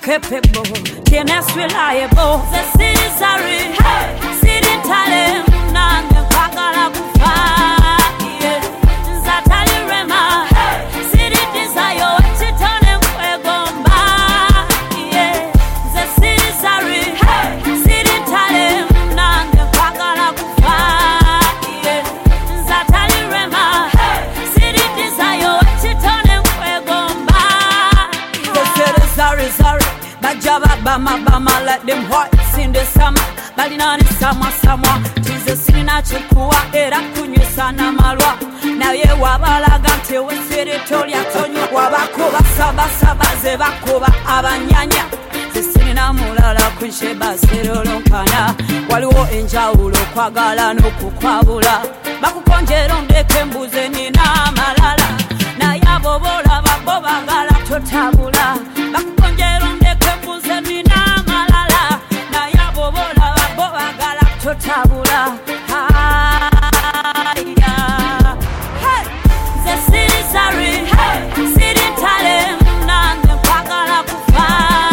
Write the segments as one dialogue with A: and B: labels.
A: incapable, tienes reliable. The city's sorry, city talent, nanga kwagala kufa. Zatali rema, city desire, chitone kwegomba. The city's sorry, city talent, nanga kwagala kufa. Zatali rema, city desire, chitone kwegomba. The city's sorry, Bajaba bama, let them hearts in the summer. Balinani sama, Jesus sina chukua era kunyusa na malwa. Na ye wabalagante we city tolia tonyo. Wabakuba saba zebakuba abanyanya. Sisina mulala kunsheba serolonkana. Waliwo enjawulo kwagala n'okukwabula. Bakukonjera ndeke mbuze nina malala. Na yabobola babo bagala totabula. Bakukonjera ndeke mbuze nina malala. Na yabobola babo bagala totabula. Hey, the city sorry, city talent, nanga kwagala kufa.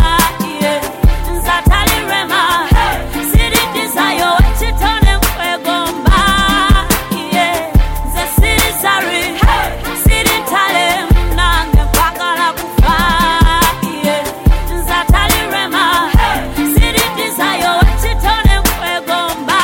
A: Zatali rema, city desire, chitone kwegomba. The city sorry, city talent, nanga kwagala kufa. Zatali rema, city desire, chitone kwegomba.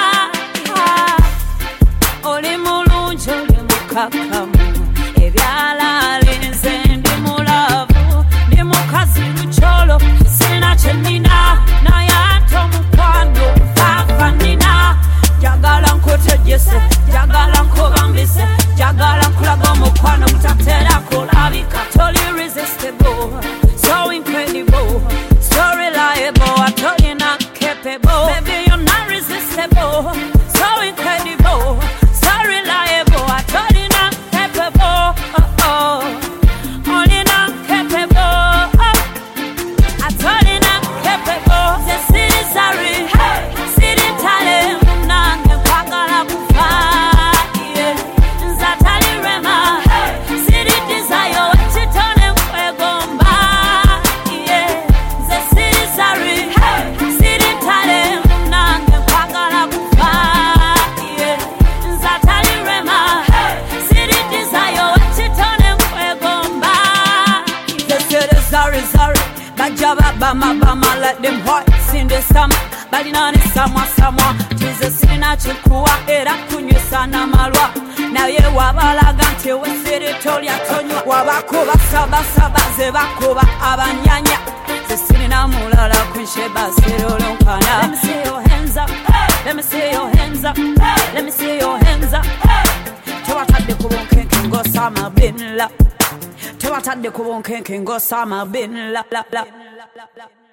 A: Oli mulungi oli mukakamu, ebyala alinze ndi mulavu, ndi mukazi lukyolo, sirina kye nnina, naye ate omukwano nfaafa nnina. Njagala nkutegese, njagala nkubambise, njagala nkulaga omukwano gutatera kulabika. Totally irresistible, so incredible, so reliable, I told you not capable. Baby, you're not resistible, so incredible, so reliable, I told you not capable. Only not capable. I told you not capable. The city sorry, city talent, nanga kwagala kufa. Zatali rema, city desire, chitone kwegomba. The city sorry, city talent, nanga kwagala kufa. Zatali rema, city desire, chitone kwegomba. The city sorry, Bajaba bama, let them hearts in the summer. Balinani sama, Jesus sina chukua era kunyusa na malwa. Na ye wabalagante we city tolia tonyo. Wabakuba saba zebakuba abanyanya. Sisina mulala kunsheba serolonkana. Let me see your hands up, let me see your hands up, let me see your hands up. Tewatadde kubonkenke ngosama bin la. Tewatadde kubonkenke ngosama bin la.